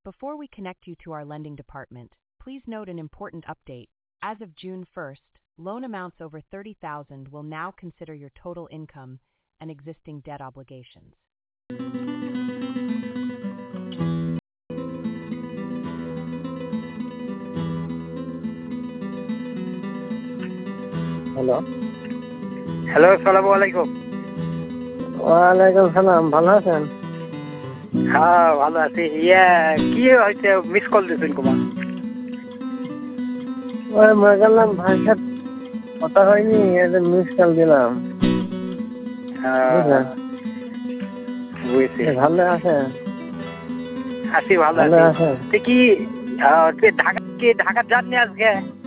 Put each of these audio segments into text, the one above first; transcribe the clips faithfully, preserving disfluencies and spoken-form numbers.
Before we connect you to our lending department, please note an important update. As of June first, loan amounts over thirty thousand will now consider your total income and existing debt obligations. Hello hello, আসসালামু আলাইকুম। ওয়ালাইকুম সালাম, ভালো আছেন? হ্যাঁ, ভালো আছি। ইয়ে কি হয়েছে, মিস কল দিয়েছেন কুমার? ওই মনে করলাম ভাইয়ের সাথে কথা হয়নি, একটা মিস কল দিলাম। বুঝলেন? বুঝছি। ভালো আছেন? আছি, ভালো ভালো আছি। আছেন? তুই কি আহ, তুই ঢাকা কি ঢাকা যাননি আজকে?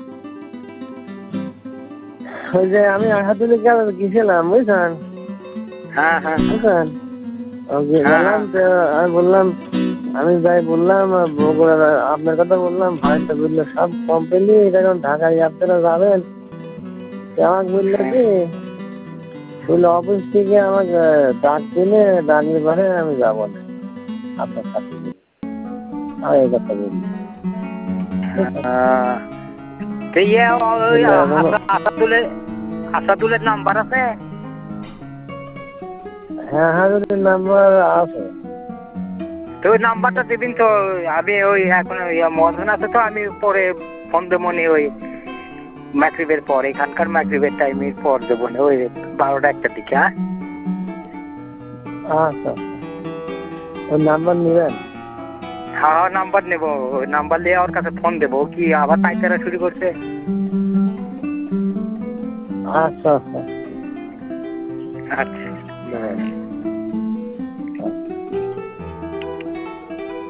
ওই যে আমি আহাদুলি কাল গেছিলাম, বুঝছেন? হ্যাঁ হ্যাঁ বুঝছেন? ওকে হ্যাঁ, গেলাম, তো আমি বললাম, আমি যাই বললাম বগুড়ার, আপনার কথা বললাম, ভাইটা বললো সব কমপ্লিট, এখন ঢাকায় আপনারা যাবেন। তো আমাকে বললো হ্যাঁ। কি, বললো অফিস থেকে আমাকে ডাক দিলে, ডাকলে পরে আমি যাবো না আপনার সাথে। আমি এই কথা বললি। আহ, তো ইয়ে ওই আসা- আসাদুলের আসাদুলের নাম্বার আছে? হ্যাঁ হ্যাঁ, নাম্বার আছে। তো ওই নাম্বারটা দিবিন তো। আমি ওই এখন মহাজন আছে তো, আমি পরে ফোন দেবো নি, ওই মাগরিবের পর, এখানকার মাগরিবের টাইমের পর দেবো না, ওই বারোটা একটা দিকে। হ্যাঁ আচ্ছা, ওই নাম্বার নেবেন? হ্যাঁ, নাম্বার নেবো। ওই নাম্বার নিয়ে ওর কাছে ফোন দেবো। ও কি আবার পাইকারা শুরু করছে? আচ্ছা আচ্ছা। আচ্ছা।